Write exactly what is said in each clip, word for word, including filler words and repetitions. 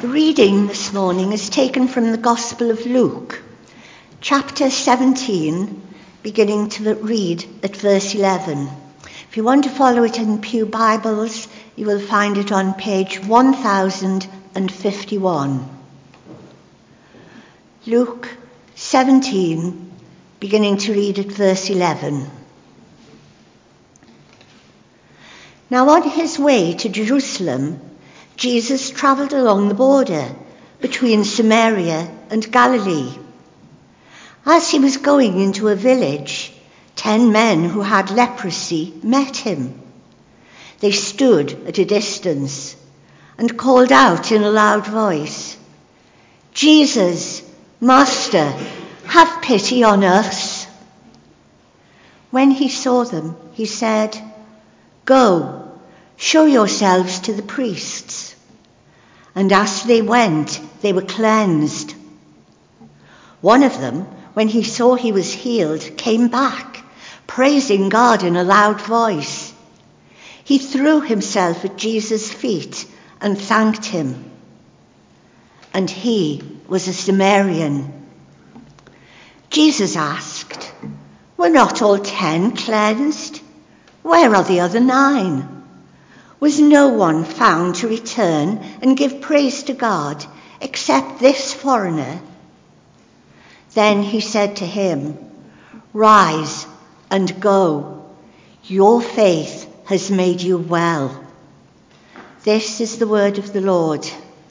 The reading this morning is taken from the Gospel of Luke, chapter seventeen, beginning to read at verse eleven. If you want to follow it in Pew Bibles, you will find it on page one thousand fifty-one. Luke seventeen, beginning to read at verse eleven. Now on his way to Jerusalem, Jesus travelled along the border between Samaria and Galilee. As he was going into a village, ten men who had leprosy met him. They stood at a distance and called out in a loud voice, "Jesus, Master, have pity on us." When he saw them, he said, "Go, show yourselves to the priests." And as they went, they were cleansed. One of them, when he saw he was healed, came back, praising God in a loud voice. He threw himself at Jesus' feet and thanked him. And he was a Samaritan. Jesus asked, "Were not all ten cleansed? Where are the other nine? Was no one found to return and give praise to God except this foreigner?" Then he said to him, "Rise and go. Your faith has made you well." This is the word of the Lord.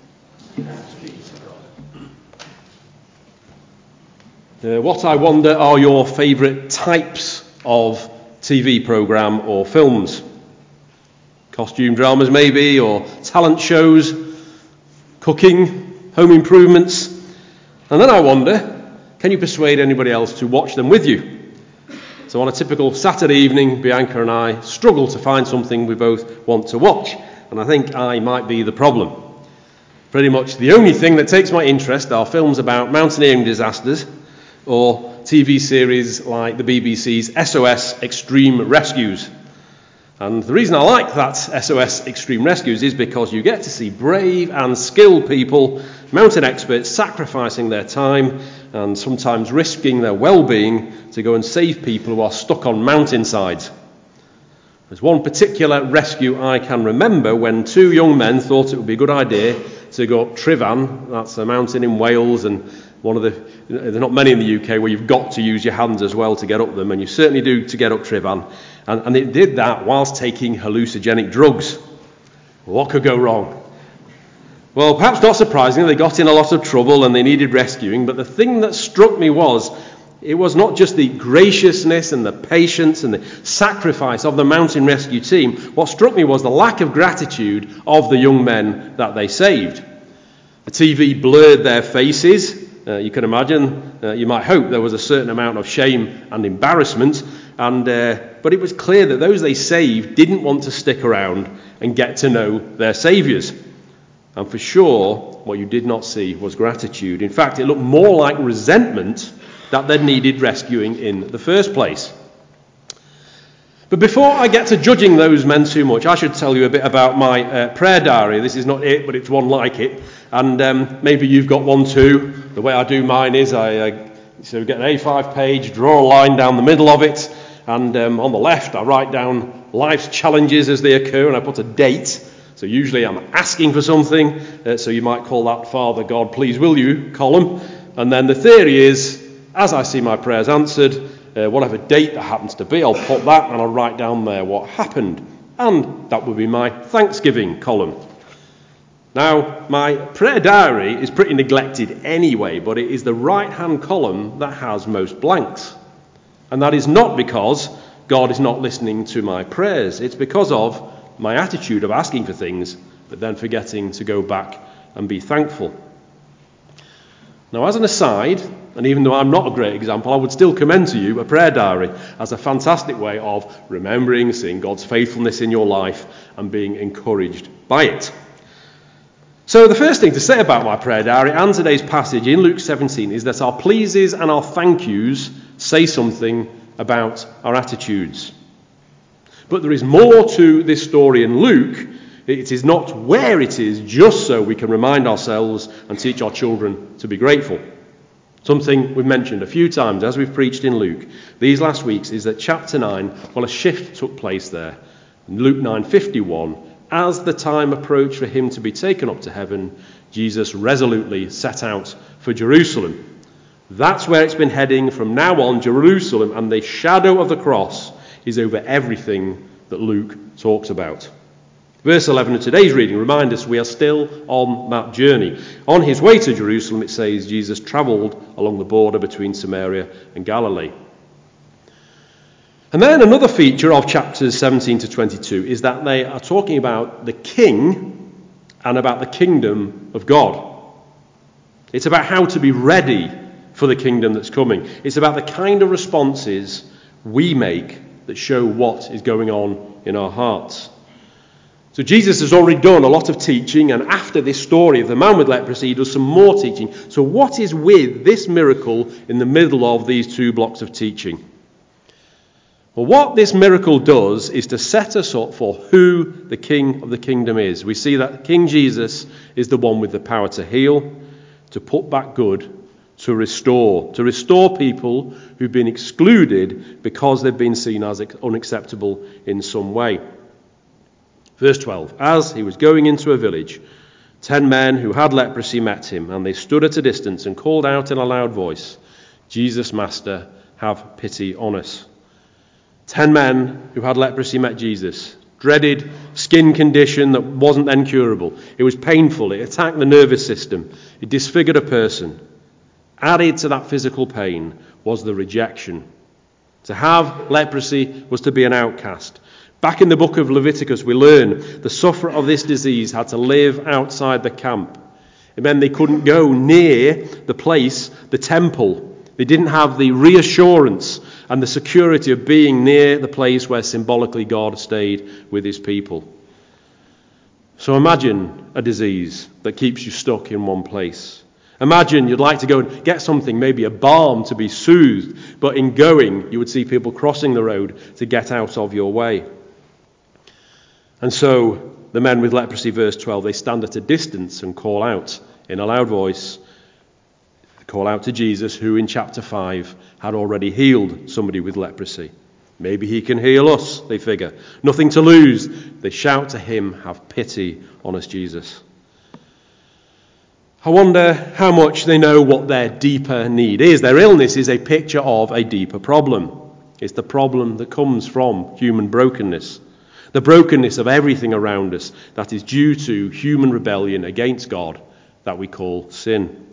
Uh, what I wonder are your favourite types of T V programme or films? Costume dramas maybe, or talent shows, cooking, home improvements. And then I wonder, can you persuade anybody else to watch them with you? So on a typical Saturday evening, Bianca and I struggle to find something we both want to watch, and I think I might be the problem. Pretty much the only thing that takes my interest are films about mountaineering disasters or T V series like the B B C's S O S Extreme Rescues. And the reason I like that S O S Extreme Rescues is because you get to see brave and skilled people, mountain experts, sacrificing their time and sometimes risking their well-being to go and save people who are stuck on mountainsides. There's one particular rescue I can remember when two young men thought it would be a good idea to go up Tryfan, that's a mountain in Wales, and one of the, there's not many in the U K where you've got to use your hands as well to get up them, and you certainly do to get up Tryfan. And, and they did that whilst taking hallucinogenic drugs. What could go wrong? Well, perhaps not surprisingly, they got in a lot of trouble and they needed rescuing, but the thing that struck me was, it was not just the graciousness and the patience and the sacrifice of the mountain rescue team. What struck me was the lack of gratitude of the young men that they saved. The T V blurred their faces. Uh, you can imagine, uh, you might hope there was a certain amount of shame and embarrassment, and uh, but it was clear that those they saved didn't want to stick around and get to know their saviours. And for sure, what you did not see was gratitude. In fact, it looked more like resentment that they needed rescuing in the first place. But before I get to judging those men too much, I should tell you a bit about my uh, prayer diary. This is not it, but it's one like it. And um, maybe you've got one too. The way I do mine is I uh, so get an A five page, draw a line down the middle of it, and um, on the left I write down life's challenges as they occur, and I put a date. So usually I'm asking for something, uh, so you might call that Father God, please will you column. And then the theory is, as I see my prayers answered, uh, whatever date that happens to be, I'll put that and I'll write down there what happened. And that will be my Thanksgiving column. Now, my prayer diary is pretty neglected anyway, but it is the right-hand column that has most blanks. And that is not because God is not listening to my prayers. It's because of my attitude of asking for things, but then forgetting to go back and be thankful. Now, as an aside, and even though I'm not a great example, I would still commend to you a prayer diary as a fantastic way of remembering, seeing God's faithfulness in your life and being encouraged by it. So the first thing to say about my prayer diary and today's passage in Luke seventeen is that our pleases and our thank yous say something about our attitudes. But there is more to this story in Luke It is not where it is, just so we can remind ourselves and teach our children to be grateful. Something we've mentioned a few times as we've preached in Luke these last weeks is that chapter nine, well, a shift took place there. In Luke nine fifty-one, as the time approached for him to be taken up to heaven, Jesus resolutely set out for Jerusalem. That's where it's been heading from now on, Jerusalem, and the shadow of the cross is over everything that Luke talks about. Verse eleven of today's reading reminds us we are still on that journey. On his way to Jerusalem, it says Jesus travelled along the border between Samaria and Galilee. And then another feature of chapters seventeen to twenty-two is that they are talking about the king and about the kingdom of God. It's about how to be ready for the kingdom that's coming. It's about the kind of responses we make that show what is going on in our hearts. So Jesus has already done a lot of teaching, and after this story of the man with leprosy, he does some more teaching. So what is with this miracle in the middle of these two blocks of teaching? Well, what this miracle does is to set us up for who the King of the kingdom is. We see that King Jesus is the one with the power to heal, to put back good, to restore, to restore people who've been excluded because they've been seen as unacceptable in some way. Verse twelve, as he was going into a village, ten men who had leprosy met him, and they stood at a distance and called out in a loud voice, Jesus, Master, have pity on us. Ten men who had leprosy met Jesus. Dreaded skin condition that wasn't then curable. It was painful. It attacked the nervous system. It disfigured a person. Added to that physical pain was the rejection. To have leprosy was to be an outcast. Back in the book of Leviticus, we learn the sufferer of this disease had to live outside the camp. It meant they couldn't go near the place, the temple. They didn't have the reassurance and the security of being near the place where symbolically God stayed with his people. So imagine a disease that keeps you stuck in one place. Imagine you'd like to go and get something, maybe a balm to be soothed, but in going, you would see people crossing the road to get out of your way. And so the men with leprosy, verse twelve, they stand at a distance and call out in a loud voice, call out to Jesus, who in chapter five had already healed somebody with leprosy. Maybe he can heal us, they figure. Nothing to lose. They shout to him, have pity on us, Jesus. I wonder how much they know what their deeper need is. Their illness is a picture of a deeper problem. It's the problem that comes from human brokenness. The brokenness of everything around us that is due to human rebellion against God that we call sin.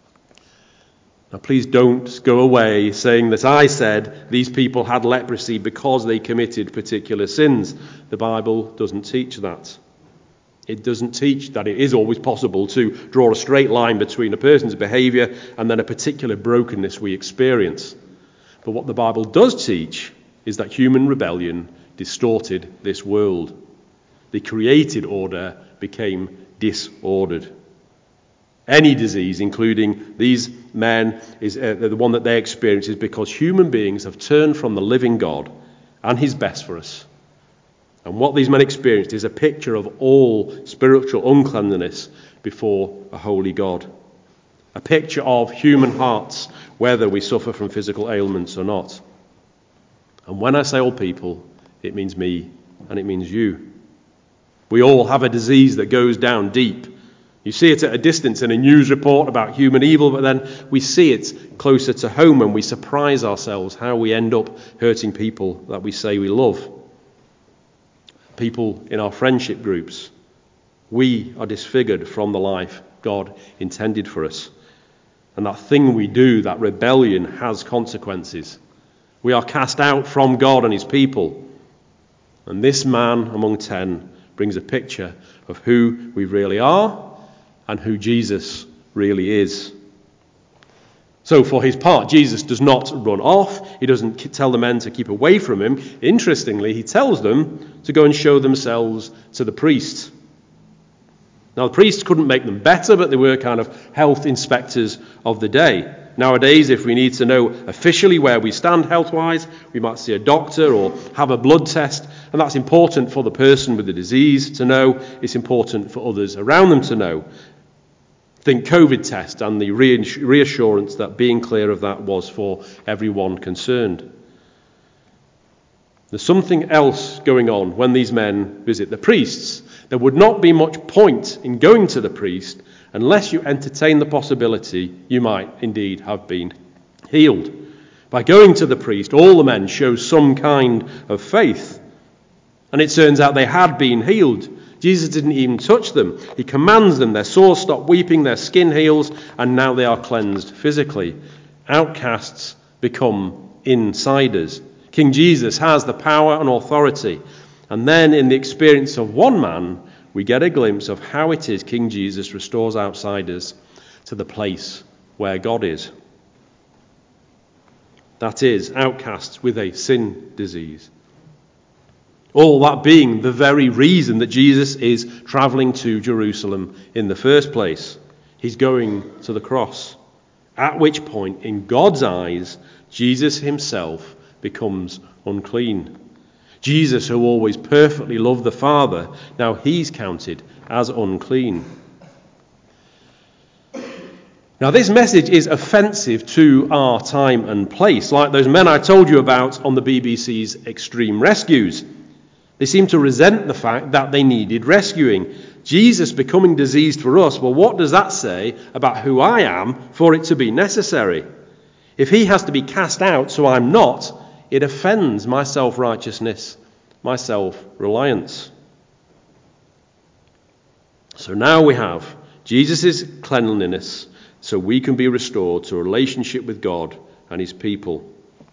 Now please don't go away saying that I said these people had leprosy because they committed particular sins. The Bible doesn't teach that. It doesn't teach that it is always possible to draw a straight line between a person's behaviour and then a particular brokenness we experience. But what the Bible does teach is that human rebellion distorted this world. The created order became disordered. Any disease, including these men, is uh, the one that they experience is because human beings have turned from the living God and his best for us. And what these men experienced is a picture of all spiritual uncleanness before a holy God. A picture of human hearts, whether we suffer from physical ailments or not. And when I say all people, it means me and it means you. We all have a disease that goes down deep. You see it at a distance in a news report about human evil, but then we see it closer to home when we surprise ourselves how we end up hurting people that we say we love. People in our friendship groups. We are disfigured from the life God intended for us. And that thing we do, that rebellion, has consequences. We are cast out from God and his people. And this man among ten brings a picture of who we really are and who Jesus really is. So for his part, Jesus does not run off. He doesn't tell the men to keep away from him. Interestingly, he tells them to go and show themselves to the priest. Now, the priests couldn't make them better, but they were kind of health inspectors of the day. Nowadays, if we need to know officially where we stand health-wise, we might see a doctor or have a blood test, and that's important for the person with the disease to know. It's important for others around them to know. Think COVID test and the reassurance that being clear of that was for everyone concerned. There's something else going on when these men visit the priests. There would not be much point in going to the priest unless you entertain the possibility you might indeed have been healed. By going to the priest, all the men show some kind of faith. And it turns out they had been healed. Jesus didn't even touch them. He commands them. Their sores stop weeping, their skin heals, and now they are cleansed physically. Outcasts become insiders. King Jesus has the power and authority. And then in the experience of one man, we get a glimpse of how it is King Jesus restores outsiders to the place where God is. That is, outcasts with a sin disease. All that being the very reason that Jesus is travelling to Jerusalem in the first place. He's going to the cross. At which point, in God's eyes, Jesus himself becomes unclean. Jesus, who always perfectly loved the Father, now he's counted as unclean. Now, this message is offensive to our time and place, like those men I told you about on the B B C's Extreme Rescues. They seem to resent the fact that they needed rescuing. Jesus becoming diseased for us, well, what does that say about who I am for it to be necessary? If he has to be cast out so I'm not, it offends my self-righteousness, my self-reliance. So now we have Jesus' cleanliness so we can be restored to a relationship with God and his people.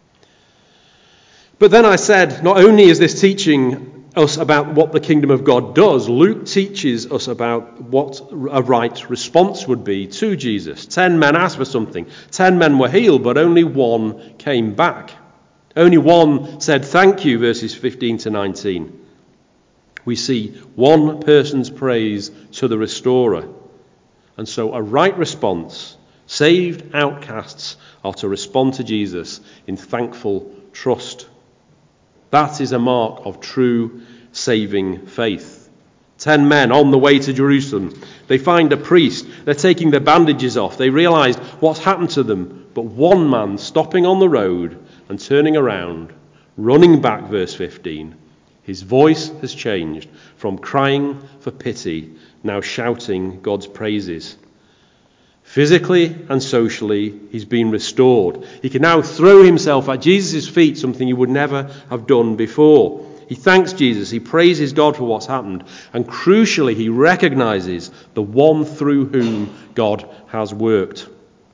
But then I said, not only is this teaching us about what the kingdom of God does, Luke teaches us about what a right response would be to Jesus. Ten men asked for something. Ten men were healed, but only one came back. Only one said thank you, verses fifteen to nineteen. We see one person's praise to the restorer. And so a right response, saved outcasts are to respond to Jesus in thankful trust. That is a mark of true saving faith. Ten men on the way to Jerusalem. They find a priest. They're taking their bandages off. They realize what's happened to them. But one man stopping on the road and turning around, running back, verse fifteen. His voice has changed from crying for pity, now shouting God's praises. Physically and socially, he's been restored. He can now throw himself at Jesus' feet, something he would never have done before. He thanks Jesus, he praises God for what's happened, and crucially, he recognizes the one through whom God has worked.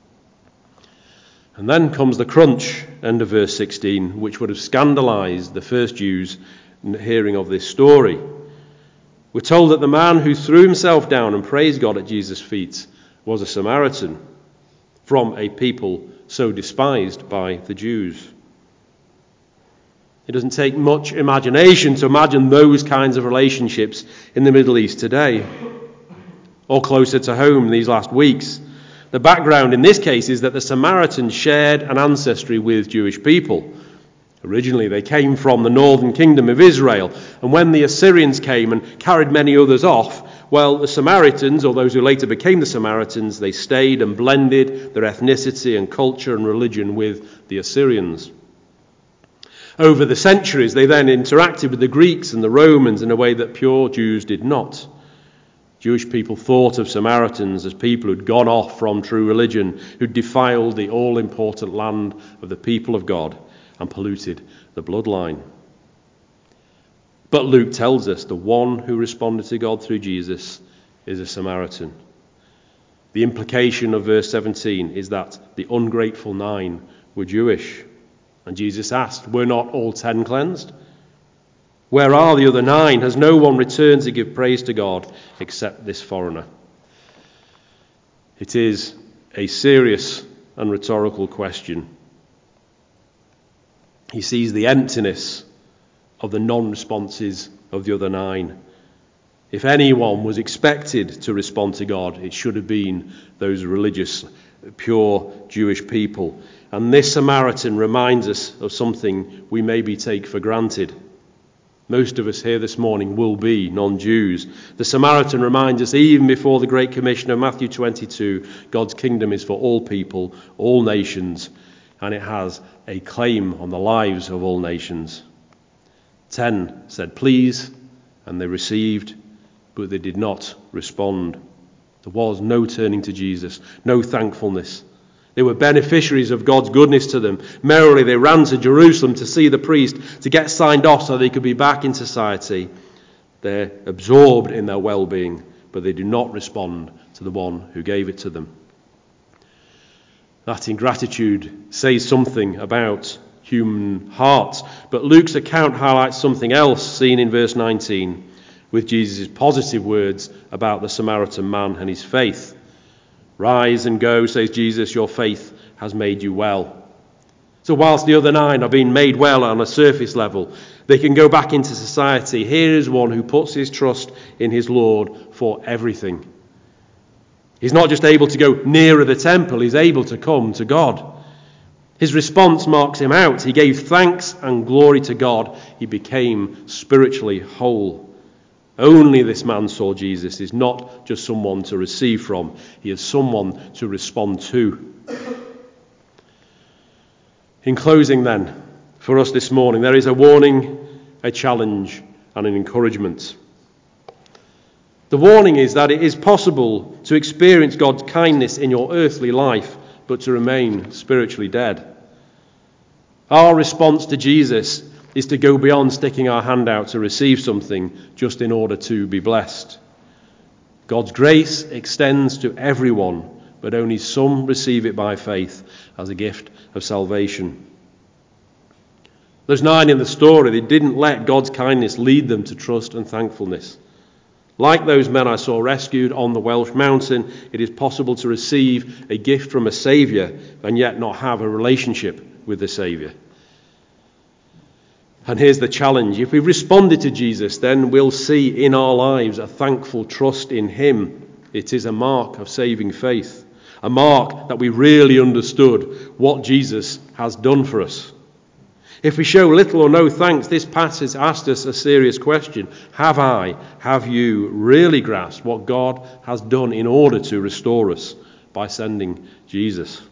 And then comes the crunch, end of verse sixteen, which would have scandalized the first Jews in hearing of this story. We're told that the man who threw himself down and praised God at Jesus' feet was a Samaritan from a people so despised by the Jews. It doesn't take much imagination to imagine those kinds of relationships in the Middle East today, or closer to home these last weeks. The background in this case is that the Samaritans shared an ancestry with Jewish people. Originally, they came from the northern kingdom of Israel, and when the Assyrians came and carried many others off, well, the Samaritans, or those who later became the Samaritans, they stayed and blended their ethnicity and culture and religion with the Assyrians. Over the centuries, they then interacted with the Greeks and the Romans in a way that pure Jews did not. Jewish people thought of Samaritans as people who'd gone off from true religion, who'd defiled the all-important land of the people of God and polluted the bloodline. But Luke tells us the one who responded to God through Jesus is a Samaritan. The implication of verse seventeen is that the ungrateful nine were Jewish. And Jesus asked, were not all ten cleansed? Where are the other nine? Has no one returned to give praise to God except this foreigner? It is a serious and rhetorical question. He sees the emptiness of the non-responses of the other nine. If anyone was expected to respond to God, it should have been those religious pure Jewish people. And this Samaritan reminds us of something we maybe take for granted. Most of us here this morning will be non-Jews. The Samaritan reminds us, even before the Great Commission of Matthew twenty-two, God's kingdom is for all people, all nations, and it has a claim on the lives of all nations. Ten said, please, and they received, but they did not respond. There was no turning to Jesus, no thankfulness. They were beneficiaries of God's goodness to them. Merrily they ran to Jerusalem to see the priest, to get signed off so they could be back in society. They're absorbed in their well-being, but they do not respond to the one who gave it to them. That ingratitude says something about human hearts, but Luke's account highlights something else seen in verse nineteen, with Jesus' positive words about the Samaritan man and his faith. Rise and go, says Jesus, your faith has made you well. So whilst the other nine are being made well on a surface level, they can go back into society. Here is one who puts his trust in his Lord for everything. He's not just able to go nearer the temple, he's able to come to God. His response marks him out. He gave thanks and glory to God. He became spiritually whole. Only this man saw Jesus is not just someone to receive from. He is someone to respond to. In closing then, for us this morning, there is a warning, a challenge, and an encouragement. The warning is that it is possible to experience God's kindness in your earthly life, but to remain spiritually dead. Our response to Jesus is to go beyond sticking our hand out to receive something just in order to be blessed. God's grace extends to everyone, but only some receive it by faith as a gift of salvation. Those nine in the story, they didn't let God's kindness lead them to trust and thankfulness. Like those men I saw rescued on the Welsh mountain, it is possible to receive a gift from a Saviour and yet not have a relationship with the Saviour. And here's the challenge. If we've responded to Jesus, then we'll see in our lives a thankful trust in him. It is a mark of saving faith, a mark that we really understood what Jesus has done for us. If we show little or no thanks, this passage asks us a serious question. Have I, have you really grasped what God has done in order to restore us by sending Jesus?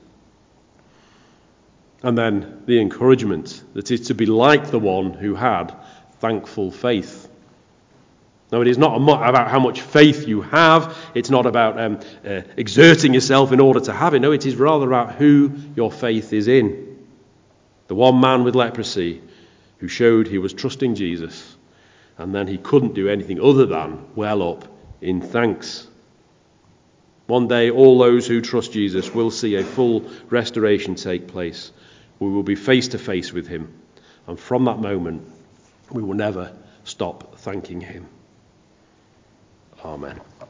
And then the encouragement that is to be like the one who had thankful faith. Now, it is not about how much faith you have. It's not about um, uh, exerting yourself in order to have it. No, it is rather about who your faith is in. The one man with leprosy who showed he was trusting Jesus, and then he couldn't do anything other than well up in thanks. One day, all those who trust Jesus will see a full restoration take place. We will be face to face with him. And from that moment, we will never stop thanking him. Amen.